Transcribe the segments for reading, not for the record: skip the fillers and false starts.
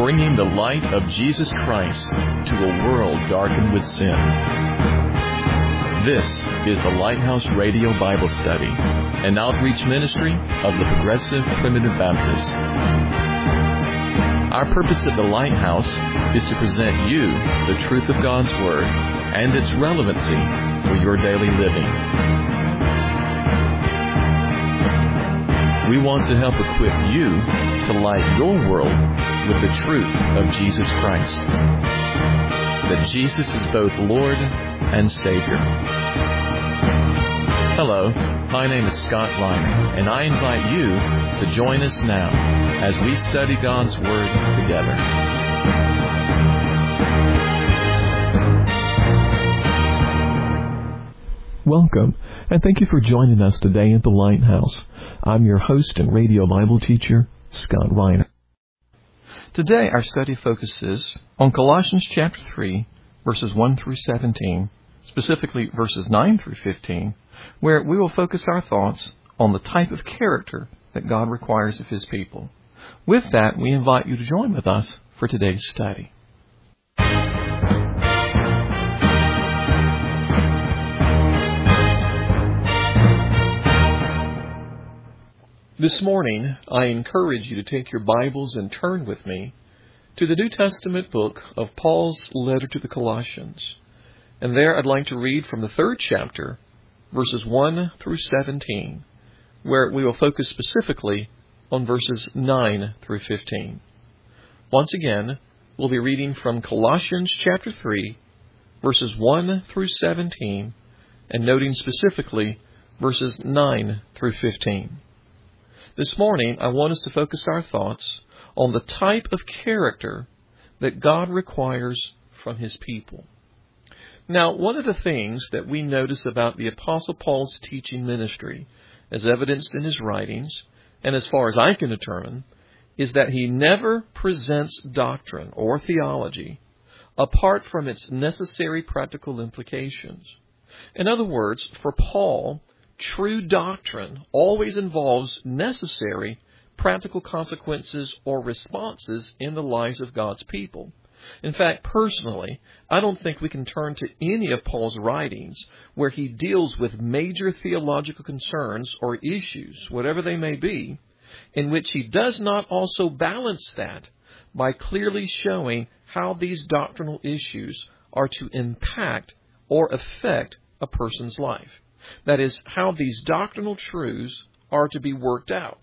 bringing the light of Jesus Christ to a world darkened with sin. This is the Lighthouse Radio Bible Study, an outreach ministry of the Progressive Primitive Baptists. Our purpose at the Lighthouse is to present you the truth of God's Word and its relevancy for your daily living. We want to help equip you to light your world with the truth of Jesus Christ. That Jesus is both Lord and Savior. Hello, my name is Scott Reiner, and I invite you to join us now as we study God's Word together. Welcome, and thank you for joining us today at the Lighthouse. I'm your host and radio Bible teacher, Scott Reiner. Today our study focuses on Colossians chapter 3, verses 1 through 17, specifically verses 9 through 15, where we will focus our thoughts on the type of character that God requires of His people. With that, we invite you to join with us for today's study. This morning, I encourage you to take your Bibles and turn with me to the New Testament book of Paul's letter to the Colossians. And there I'd like to read from the 3rd chapter, verses 1 through 17, where we will focus specifically on verses 9 through 15. Once again, we'll be reading from Colossians chapter 3, verses 1 through 17, and noting specifically verses 9 through 15. This morning, I want us to focus our thoughts on the type of character that God requires from His people. Now, one of the things that we notice about the Apostle Paul's teaching ministry, as evidenced in his writings, and as far as I can determine, is that he never presents doctrine or theology apart from its necessary practical implications. In other words, for Paul, true doctrine always involves necessary practical consequences or responses in the lives of God's people. In fact, personally, I don't think we can turn to any of Paul's writings where he deals with major theological concerns or issues, whatever they may be, in which he does not also balance that by clearly showing how these doctrinal issues are to impact or affect a person's life. That is, how these doctrinal truths are to be worked out,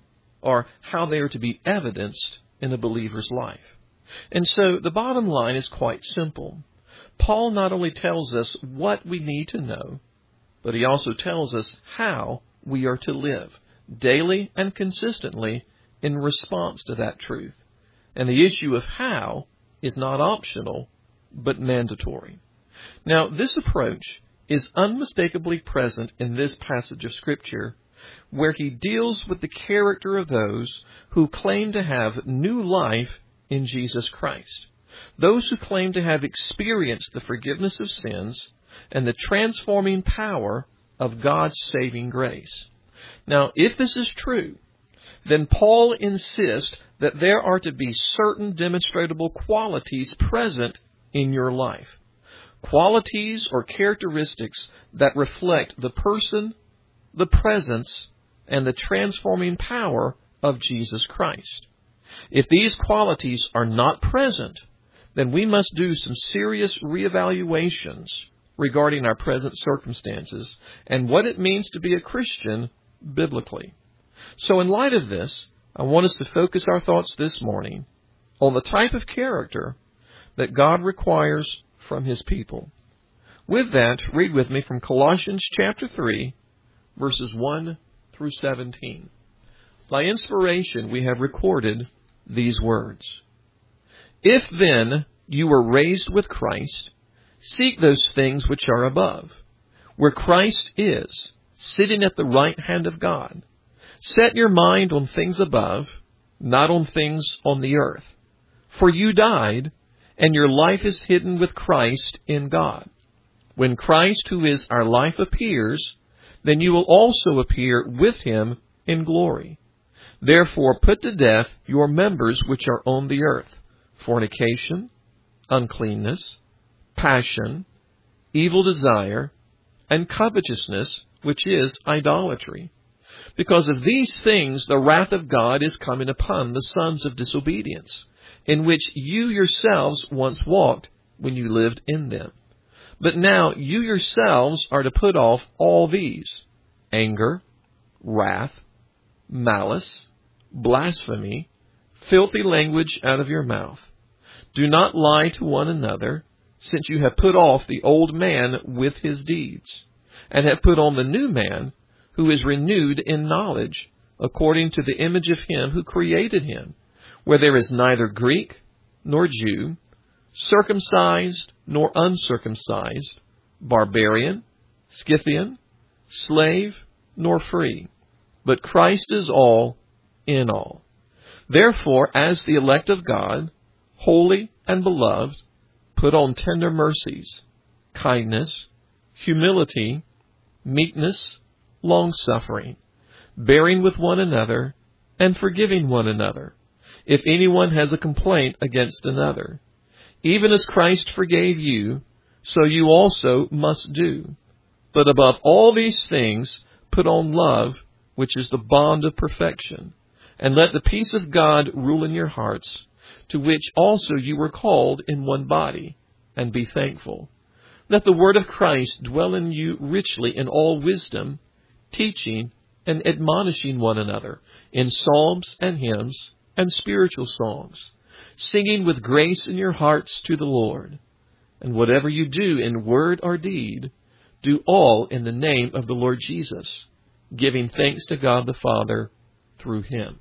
or how they are to be evidenced in a believer's life. And so the bottom line is quite simple. Paul not only tells us what we need to know, but he also tells us how we are to live daily and consistently in response to that truth. And the issue of how is not optional, but mandatory. Now, this approach is unmistakably present in this passage of Scripture, where he deals with the character of those who claim to have new life in Jesus Christ, those who claim to have experienced the forgiveness of sins and the transforming power of God's saving grace. Now, if this is true, then Paul insists that there are to be certain demonstrable qualities present in your life. Qualities or characteristics that reflect the person, the presence, and the transforming power of Jesus Christ. If these qualities are not present, then we must do some serious reevaluations regarding our present circumstances and what it means to be a Christian biblically. So in light of this, I want us to focus our thoughts this morning on the type of character that God requires from His people. With that, read with me from Colossians chapter 3, verses 1 through 17. By inspiration, we have recorded these words. If then you were raised with Christ, seek those things which are above, where Christ is, sitting at the right hand of God. Set your mind on things above, not on things on the earth. For you died, and your life is hidden with Christ in God. When Christ, who is our life, appears, then you will also appear with Him in glory. Therefore put to death your members which are on the earth, fornication, uncleanness, passion, evil desire, and covetousness, which is idolatry. Because of these things the wrath of God is coming upon the sons of disobedience, in which you yourselves once walked when you lived in them. But now you yourselves are to put off all these: anger, wrath, malice, blasphemy, filthy language out of your mouth. Do not lie to one another, since you have put off the old man with his deeds, and have put on the new man, who is renewed in knowledge, according to the image of him who created him, where there is neither Greek nor Jew, circumcised nor uncircumcised, barbarian, Scythian, slave nor free, but Christ is all in all. Therefore, as the elect of God, holy and beloved, put on tender mercies, kindness, humility, meekness, long-suffering, bearing with one another, and forgiving one another, if anyone has a complaint against another. Even as Christ forgave you, so you also must do. But above all these things, put on love, which is the bond of perfection. And let the peace of God rule in your hearts, to which also you were called in one body, and be thankful. Let the word of Christ dwell in you richly in all wisdom, teaching and admonishing one another in psalms and hymns and spiritual songs, singing with grace in your hearts to the Lord. And whatever you do in word or deed, do all in the name of the Lord Jesus, giving thanks to God the Father through him.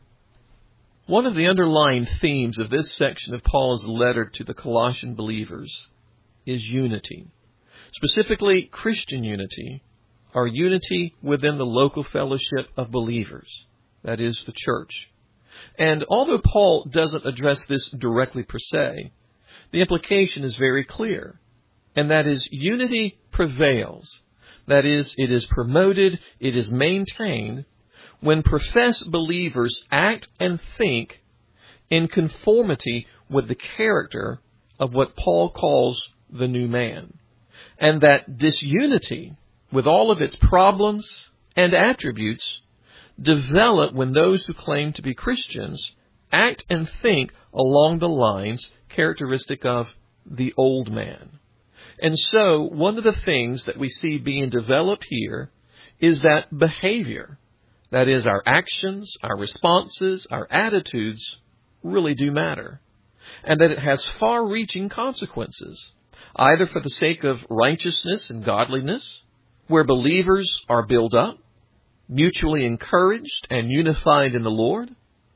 One of the underlying themes of this section of Paul's letter to the Colossian believers is unity. Specifically, Christian unity, or unity within the local fellowship of believers, that is, the church. And although Paul doesn't address this directly per se, the implication is very clear, and that is, unity prevails. That is, it is promoted, it is maintained, when professed believers act and think in conformity with the character of what Paul calls the new man. And that disunity, with all of its problems and attributes, develop when those who claim to be Christians act and think along the lines characteristic of the old man. And so, one of the things that we see being developed here is that behavior, that is, our actions, our responses, our attitudes, really do matter. And that it has far-reaching consequences, either for the sake of righteousness and godliness, where believers are built up, mutually encouraged and unified in the Lord,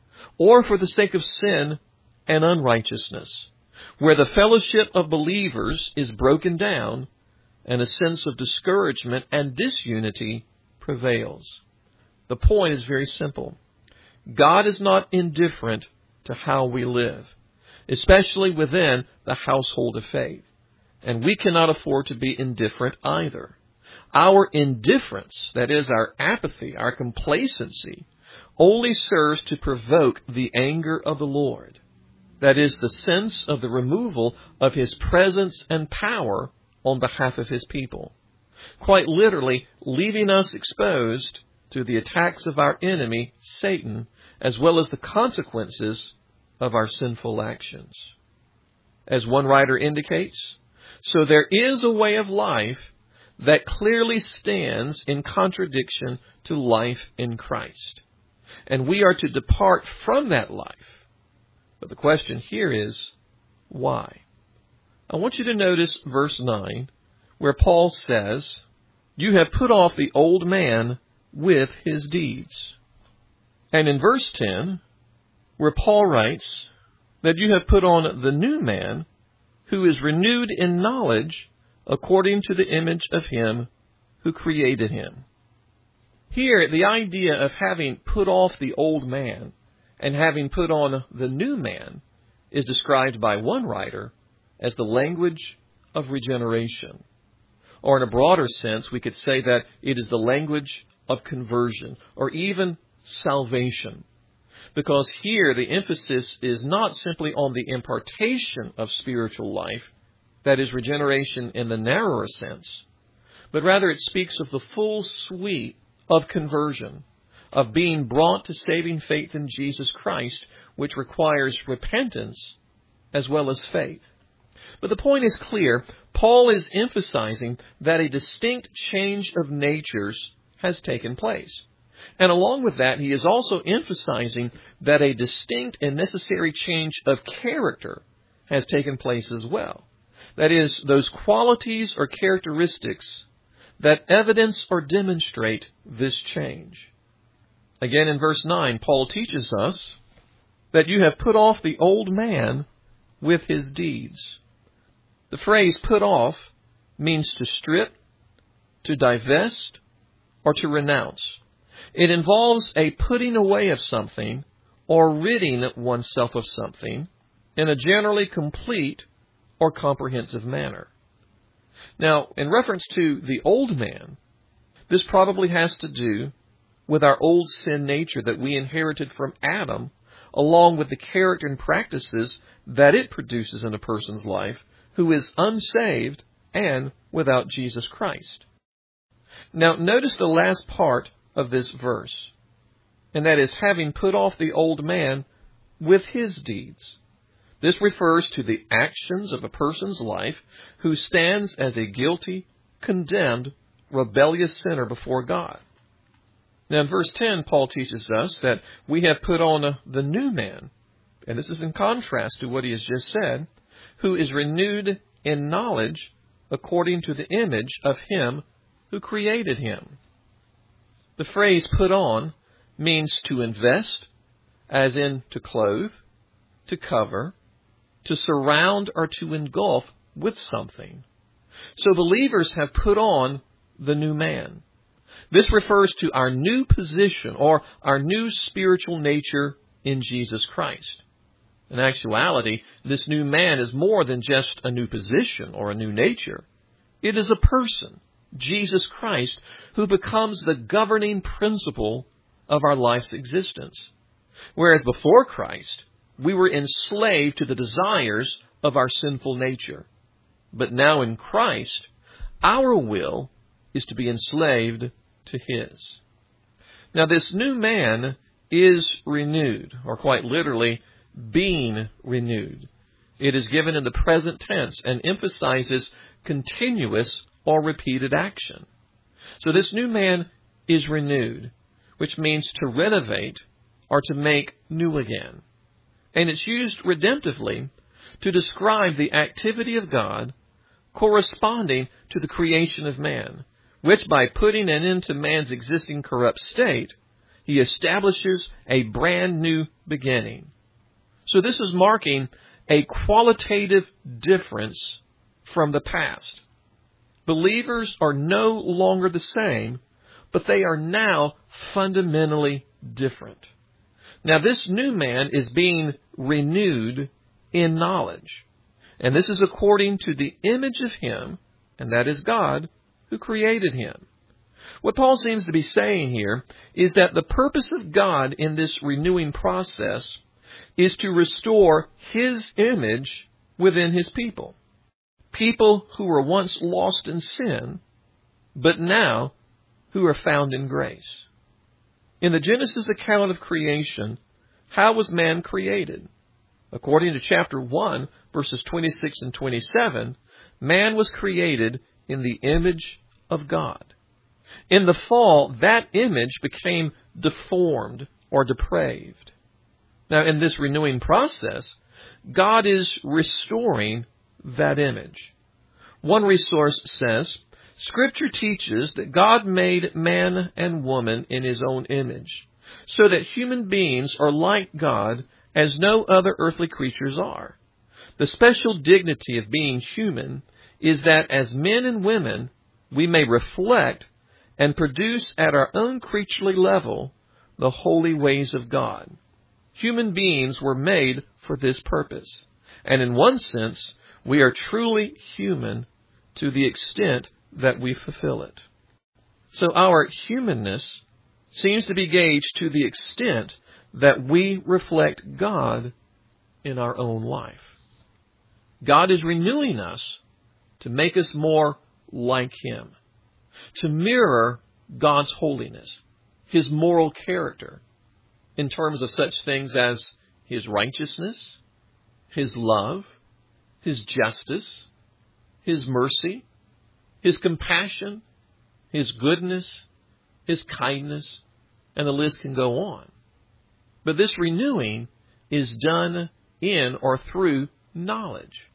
or for the sake of sin and unrighteousness, where the fellowship of believers is broken down and a sense of discouragement and disunity prevails. The point is very simple. God is not indifferent to how we live, especially within the household of faith. And we cannot afford to be indifferent either. Our indifference, that is, our apathy, our complacency, only serves to provoke the anger of the Lord. That is, the sense of the removal of his presence and power on behalf of his people. Quite literally, leaving us exposed to the attacks of our enemy, Satan, as well as the consequences of our sinful actions. As one writer indicates, so there is a way of life that clearly stands in contradiction to life in Christ. And we are to depart from that life. But the question here is, why? I want you to notice verse 9, where Paul says, you have put off the old man with his deeds. And in verse 10, where Paul writes that you have put on the new man, who is renewed in knowledge according to the image of him who created him. Here, the idea of having put off the old man and having put on the new man is described by one writer as the language of regeneration. Or in a broader sense, we could say that it is the language of conversion or even salvation. because here the emphasis is not simply on the impartation of spiritual life, that is, regeneration in the narrower sense, but rather it speaks of the full suite of conversion, of being brought to saving faith in Jesus Christ, which requires repentance as well as faith. But the point is clear. Paul is emphasizing that a distinct change of natures has taken place. And along with that, he is also emphasizing that a distinct and necessary change of character has taken place as well. That is, those qualities or characteristics that evidence or demonstrate this change. Again, in verse 9, Paul teaches us that you have put off the old man with his deeds. The phrase put off means to strip, to divest, or to renounce. It involves a putting away of something or ridding oneself of something in a generally complete or comprehensive manner. Now, in reference to the old man, this probably has to do with our old sin nature that we inherited from Adam, along with the character and practices that it produces in a person's life who is unsaved and without Jesus Christ. Now, notice the last part of this verse, and that is having put off the old man with his deeds. This refers to the actions of a person's life who stands as a guilty, condemned, rebellious sinner before God. Now, in verse 10, Paul teaches us that we have put on the new man, and this is in contrast to what he has just said, who is renewed in knowledge according to the image of him who created him. The phrase put on means to invest, as in to clothe, to cover, to surround, or to engulf with something. So believers have put on the new man. This refers to our new position or our new spiritual nature in Jesus Christ. In actuality, this new man is more than just a new position or a new nature. It is a person, Jesus Christ, who becomes the governing principle of our life's existence. Whereas before Christ, we were enslaved to the desires of our sinful nature. But now in Christ, our will is to be enslaved to His. Now this new man is renewed, or quite literally, being renewed. It is given in the present tense and emphasizes continuous or repeated action. So this new man is renewed, which means to renovate or to make new again. And it's used redemptively to describe the activity of God corresponding to the creation of man, which by putting an end to man's existing corrupt state, He establishes a brand new beginning. So this is marking a qualitative difference from the past. Believers are no longer the same, but they are now fundamentally different. Now this new man is being renewed in knowledge. And this is according to the image of Him, and that is God, who created him. What Paul seems to be saying here is that the purpose of God in this renewing process is to restore His image within His people. People who were once lost in sin, but now who are found in grace. In the Genesis account of creation, how was man created? According to chapter 1, verses 26 and 27, man was created in the image of God. In the fall, that image became deformed or depraved. Now, in this renewing process, God is restoring that image. One resource says, Scripture teaches that God made man and woman in His own image, so that human beings are like God as no other earthly creatures are. The special dignity of being human is that as men and women, we may reflect and produce at our own creaturely level the holy ways of God. Human beings were made for this purpose. And in one sense, we are truly human to the extent that we fulfill it. So our humanness seems to be gauged to the extent that we reflect God in our own life. God is renewing us to make us more like Him, to mirror God's holiness, His moral character, in terms of such things as His righteousness, His love, His justice, His mercy, His compassion, His goodness, His kindness, and the list can go on. But this renewing is done in or through knowledge.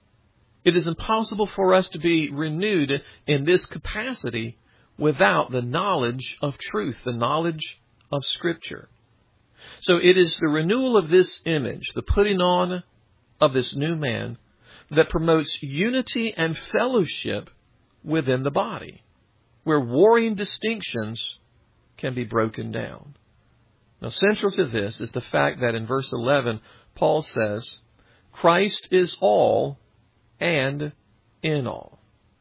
It is impossible for us to be renewed in this capacity without the knowledge of truth, the knowledge of Scripture. So it is the renewal of this image, the putting on of this new man, that promotes unity and fellowship within the body, where warring distinctions can be broken down. Now, central to this is the fact that in verse 11, Paul says, Christ is all and in all.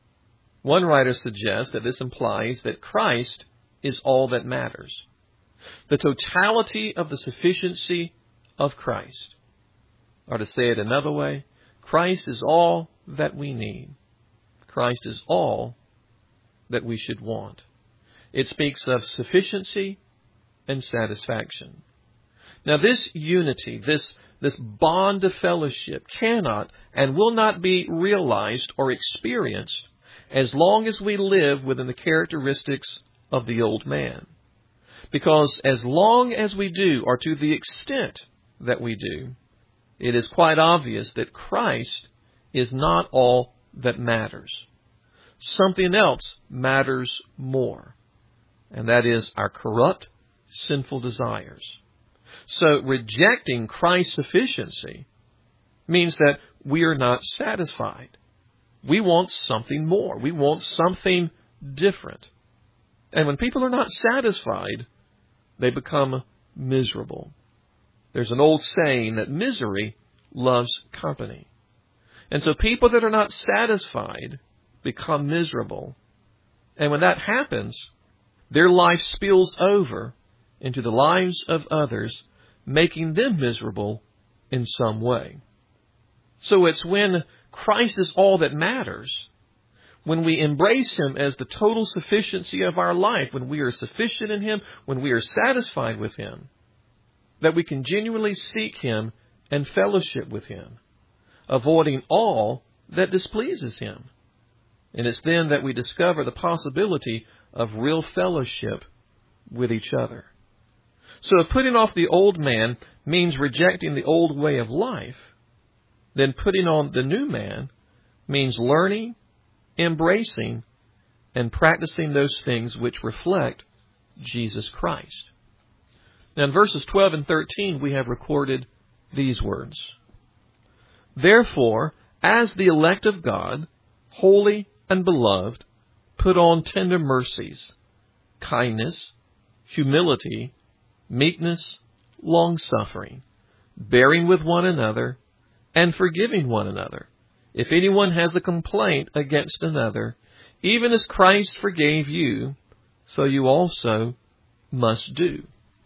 One writer suggests that this implies that Christ is all that matters. The totality of the sufficiency of Christ. Or to say it another way, Christ is all that we need. Christ is all that we should want. It speaks of sufficiency and satisfaction. Now this unity, this bond of fellowship cannot and will not be realized or experienced as long as we live within the characteristics of the old man. Because as long as we do, or to the extent that we do, it is quite obvious that Christ is not all that matters. Something else matters more, and that is our corrupt, sinful desires. So rejecting Christ's sufficiency means that we are not satisfied. We want something more. We want something different. And when people are not satisfied, they become miserable. There's an old saying that misery loves company. And so people that are not satisfied become miserable. And when that happens, their life spills over into the lives of others, making them miserable in some way. So it's when Christ is all that matters, when we embrace Him as the total sufficiency of our life, when we are sufficient in Him, when we are satisfied with Him, that we can genuinely seek Him and fellowship with Him, avoiding all that displeases Him. And it's then that we discover the possibility of real fellowship with each other. So if putting off the old man means rejecting the old way of life, then putting on the new man means learning, embracing, and practicing those things which reflect Jesus Christ. Now in verses 12 and 13 we have recorded these words. Therefore, as the elect of God, holy and beloved, put on tender mercies, kindness, humility, meekness, long-suffering, bearing with one another, and forgiving one another. If anyone has a complaint against another, even as Christ forgave you, so you also must do.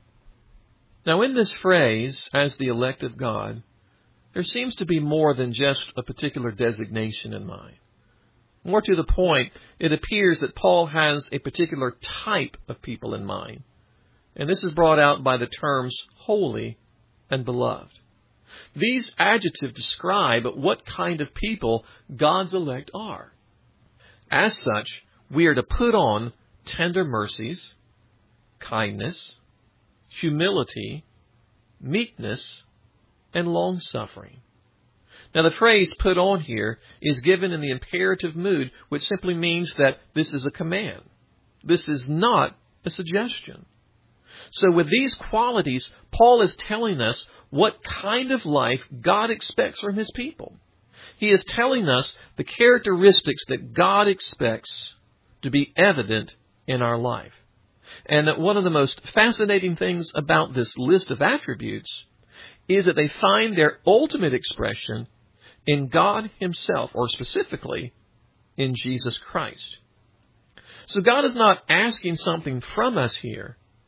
Now in this phrase, as the elect of God, there seems to be more than just a particular designation in mind. More to the point, it appears that Paul has a particular type of people in mind. And this is brought out by the terms holy and beloved. These adjectives describe what kind of people God's elect are. As such, we are to put on tender mercies, kindness, humility, meekness, and long-suffering. Now the phrase put on here is given in the imperative mood, which simply means that this is a command. This is not a suggestion. So with these qualities, Paul is telling us what kind of life God expects from His people. He is telling us the characteristics that God expects to be evident in our life. And that one of the most fascinating things about this list of attributes is that they find their ultimate expression in God Himself, or specifically in Jesus Christ. So God is not asking something from us here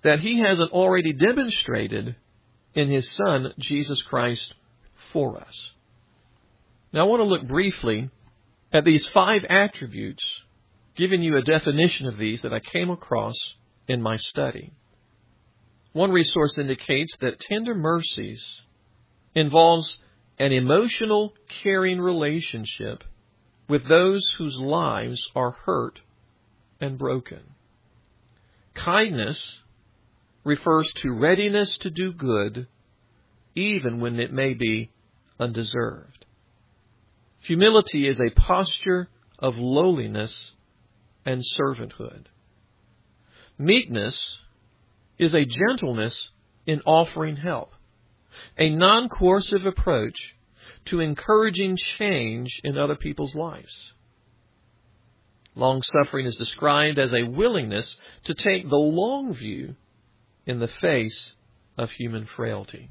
that He hasn't already demonstrated in His Son, Jesus Christ, for us. Now I want to look briefly at these 5 attributes, giving you a definition of these that I came across in my study. One resource indicates that tender mercies involves an emotional, caring relationship with those whose lives are hurt and broken. Kindness refers to readiness to do good, even when it may be undeserved. Humility is a posture of lowliness and servanthood. Meekness is a gentleness in offering help, a non-coercive approach to encouraging change in other people's lives. Long-suffering is described as a willingness to take the long view in the face of human frailty.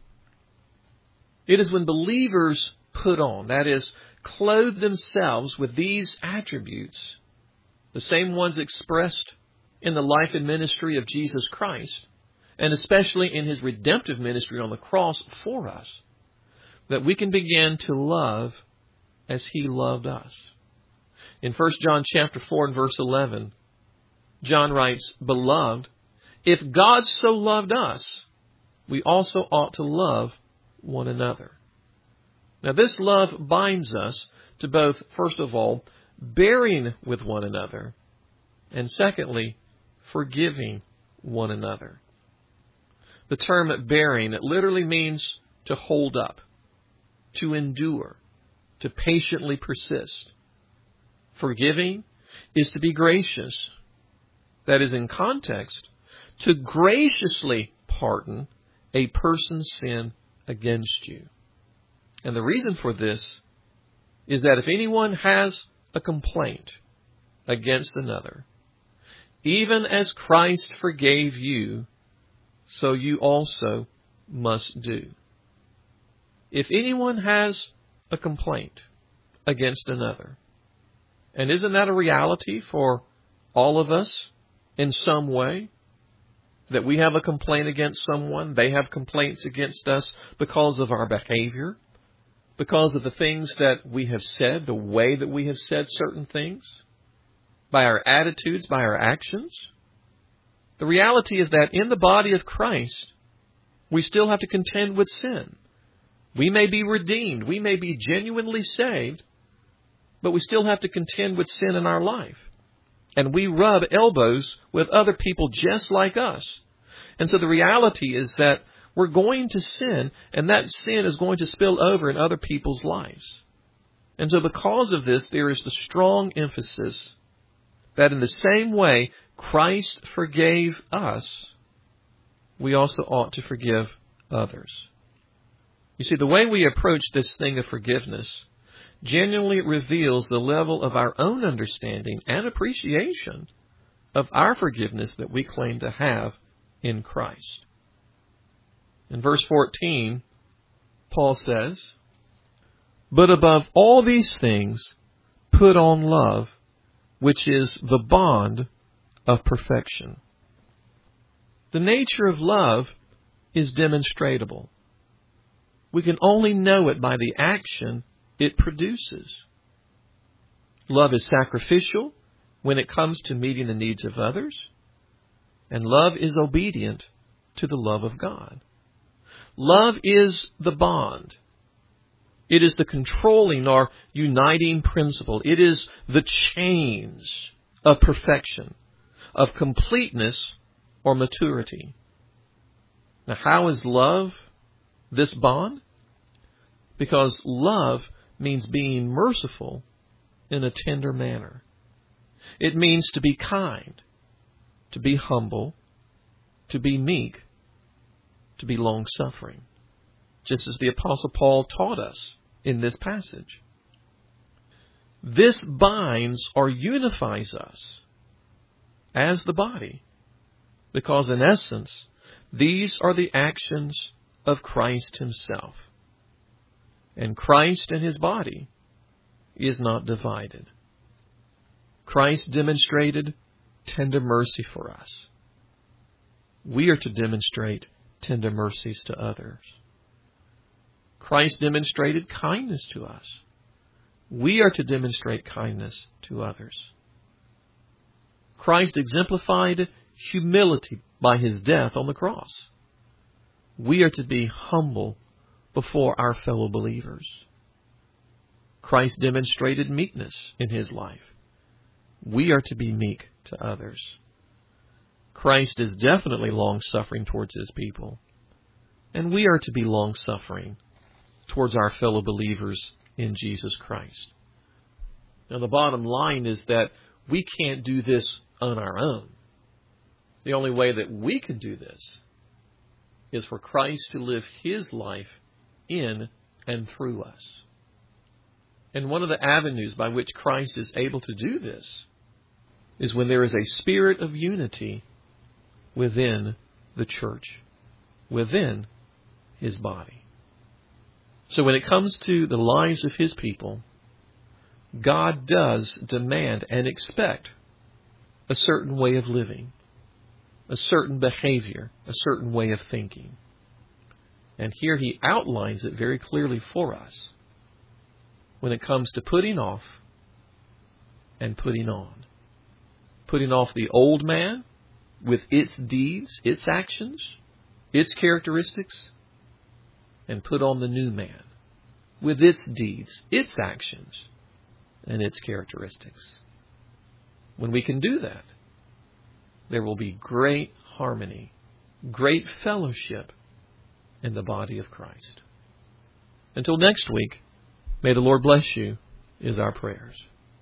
It is when believers put on, that is, clothe themselves with these attributes, the same ones expressed in the life and ministry of Jesus Christ, and especially in His redemptive ministry on the cross for us, that we can begin to love as He loved us. In 1 John chapter 4 and verse 11, John writes, "Beloved, if God so loved us, we also ought to love one another." Now this love binds us to both, first of all, bearing with one another, and secondly, forgiving one another. The term bearing literally means to hold up, to endure, to patiently persist. Forgiving is to be gracious. That is, in context, to graciously pardon a person's sin against you. And the reason for this is that if anyone has a complaint against another, even as Christ forgave you, so you also must do. If anyone has a complaint against another, and isn't that a reality for all of us in some way? That we have a complaint against someone, they have complaints against us because of our behavior, because of the things that we have said, the way that we have said certain things, by our attitudes, by our actions. The reality is that in the body of Christ, we still have to contend with sin. We may be redeemed, we may be genuinely saved, but we still have to contend with sin in our life. And we rub elbows with other people just like us. And so the reality is that we're going to sin, and that sin is going to spill over in other people's lives. And so because of this, there is the strong emphasis that in the same way Christ forgave us, we also ought to forgive others. You see, the way we approach this thing of forgiveness genuinely reveals the level of our own understanding and appreciation of our forgiveness that we claim to have in Christ. In verse 14, Paul says, "But above all these things, put on love, which is the bond of perfection." The nature of love is demonstrable. We can only know it by the action it produces. Love is sacrificial when it comes to meeting the needs of others, and love is obedient to the love of God. Love is the bond. It is the controlling or uniting principle. It is the chains of perfection, of completeness or maturity. Now, how is love this bond? Because love means being merciful in a tender manner. It means to be kind, to be humble, to be meek, to be long-suffering, just as the Apostle Paul taught us in this passage. This binds or unifies us as the body, because in essence, these are the actions of Christ Himself. And Christ and His body is not divided. Christ demonstrated tender mercy for us. we are to demonstrate tender mercies to others. Christ demonstrated kindness to us. We are to demonstrate kindness to others. Christ exemplified humility by His death on the cross. We are to be humble before our fellow believers. Christ demonstrated meekness in His life. We are to be meek to others. Christ is definitely long-suffering towards His people, and we are to be long-suffering towards our fellow believers in Jesus Christ. Now, the bottom line is that we can't do this on our own. The only way that we can do this is for Christ to live His life in and through us. And one of the avenues by which Christ is able to do this is when there is a spirit of unity within the church, within His body. So when it comes to the lives of His people, God does demand and expect a certain way of living, a certain behavior, a certain way of thinking. And here He outlines it very clearly for us when it comes to putting off and putting on. Putting off the old man with its deeds, its actions, its characteristics, and put on the new man with its deeds, its actions, and its characteristics. When we can do that, there will be great harmony, great fellowship in the body of Christ. Until next week, may the Lord bless you, is our prayers.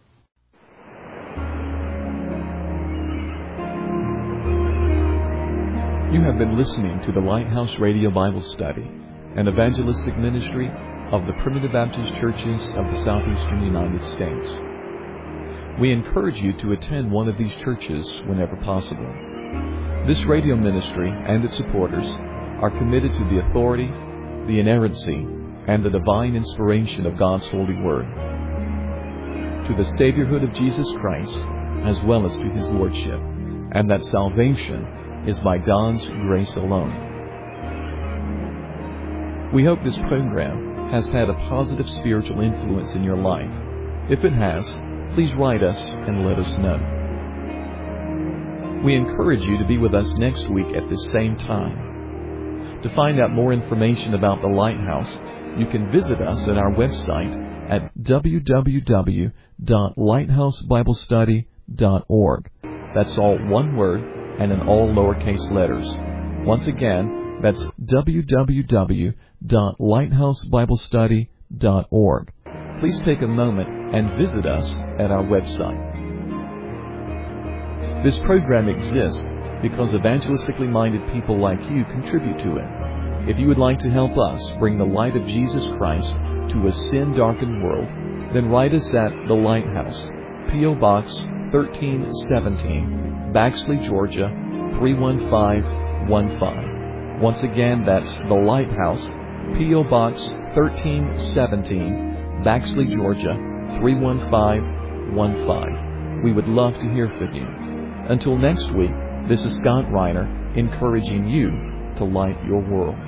You have been listening to the Lighthouse Radio Bible Study, an evangelistic ministry of the Primitive Baptist Churches of the Southeastern United States. We encourage you to attend one of these churches whenever possible. This radio ministry and its supporters are committed to the authority, the inerrancy, and the divine inspiration of God's holy word, to the Saviorhood of Jesus Christ, as well as to His Lordship, and that salvation is by God's grace alone. We hope this program has had a positive spiritual influence in your life. If it has, please write us and let us know. We encourage you to be with us next week at this same time. To find out more information about the Lighthouse, you can visit us at our website at www.lighthousebiblestudy.org. That's all one word and in all lowercase letters. Once again, that's www.lighthousebiblestudy.org. Please take a moment and visit us at our website. This program exists because evangelistically minded people like you contribute to it. If you would like to help us bring the light of Jesus Christ to a sin-darkened world, then write us at The Lighthouse, P.O. Box 1317, Baxley, Georgia 31515. Once again, that's The Lighthouse, P.O. Box 1317, Baxley, Georgia 31515. We would love to hear from you. Until next week, this is Scott Reiner encouraging you to light your world.